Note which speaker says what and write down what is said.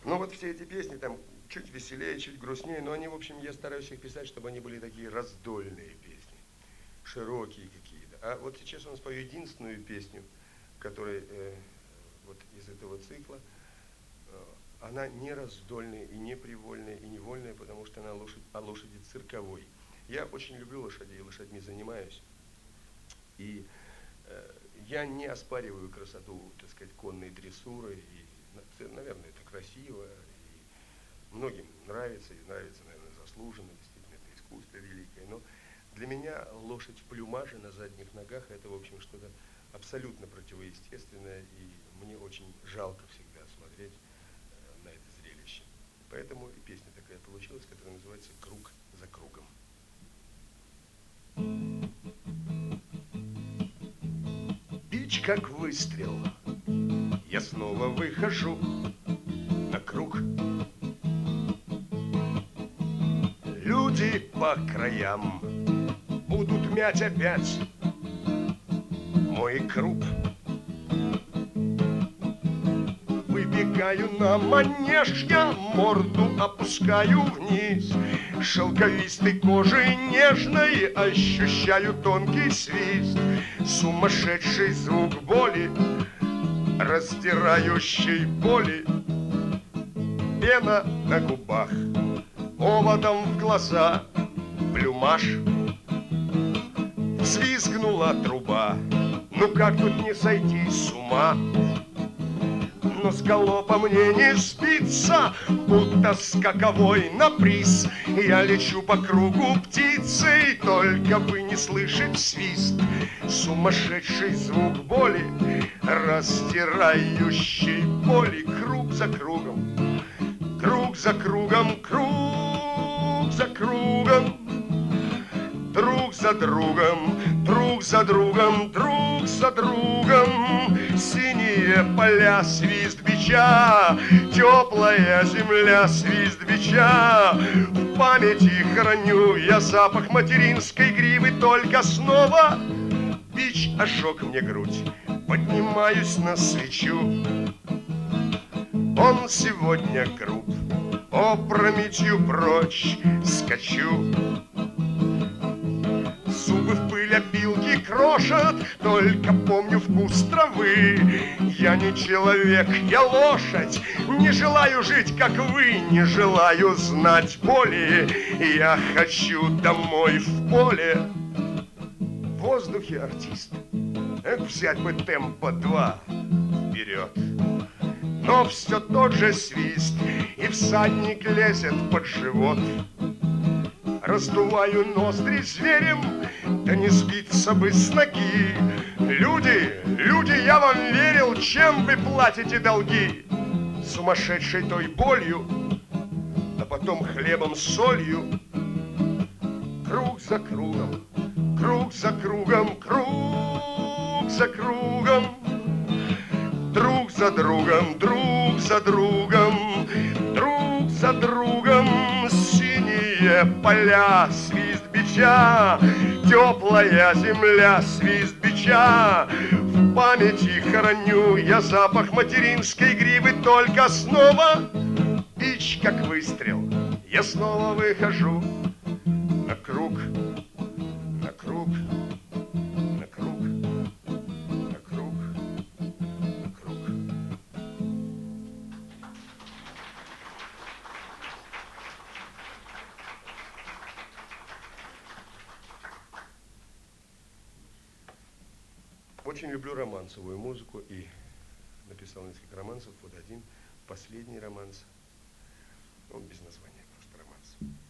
Speaker 1: Ну вот все эти песни там чуть веселее, чуть грустнее, но они, в общем, я стараюсь их писать, чтобы они были такие раздольные песни, широкие какие-то. А вот сейчас он спою единственную песню, которая вот из этого цикла. Она не раздольная, и не привольная, и не вольная, потому что она о лошади цирковой. Я очень люблю лошадей, лошадьми занимаюсь. И я не оспариваю красоту, так сказать, конной дрессуры. И, наверное, это красиво. И многим нравится, и нравится, наверное, заслуженно. Действительно, это искусство великое. Но для меня лошадь в плюмаже на задних ногах, это, в общем, что-то абсолютно противоестественное. И мне очень жалко всегда смотреть на это зрелище. Поэтому и песня такая получилась, которая называется «Круг за кругом». Бич как выстрел, я снова выхожу на круг. Люди по краям будут мять опять мой круг. Выбегаю на манеж, я морду опускаю вниз. Шелковистой кожей нежной ощущаю тонкий свист. Сумасшедший звук боли, раздирающей боли. Пена на губах, оводом в глаза, плюмаж. Взвизгнула труба, ну как тут не сойти с ума? Но с галопа мне не сбиться, будто скаковой на приз. Я лечу по кругу птицей, только бы не слышать свист. Сумасшедший звук боли, раздирающий боли. Круг за кругом, круг за кругом, круг за кругом. Друг за другом, друг за другом, друг за другом. Синие поля, свист бича, теплая земля, свист бича. В памяти храню я запах материнской гривы, только снова бич ожег мне грудь. Поднимаюсь на свечу, он сегодня груб, опрометью прочь скачу. Зубы в пыль опилки крошат, только помню вкус травы. Я не человек, я лошадь, не желаю жить, как вы, не желаю знать боли. Я хочу домой в поле. В воздухе артист, взять бы темпа 2 вперед. Но все тот же свист, и всадник лезет под живот. Раздуваю ноздри зверем, да не сбиться бы с ноги. Люди, люди, я вам верил, чем вы платите долги? Сумасшедшей той болью, а потом хлебом с солью. Круг за кругом, круг за кругом, круг за кругом. Друг за другом, друг за другом, друг за другом. Синие поля, свист бича, теплая земля, свист бича. В памяти храню я запах материнской гривы, только снова бич как выстрел, я снова выхожу на круг, на круг, на круг, на круг, на круг. Очень люблю романсовую музыку и написал несколько романсов. Вот один, последний романс, он без названия, просто романс.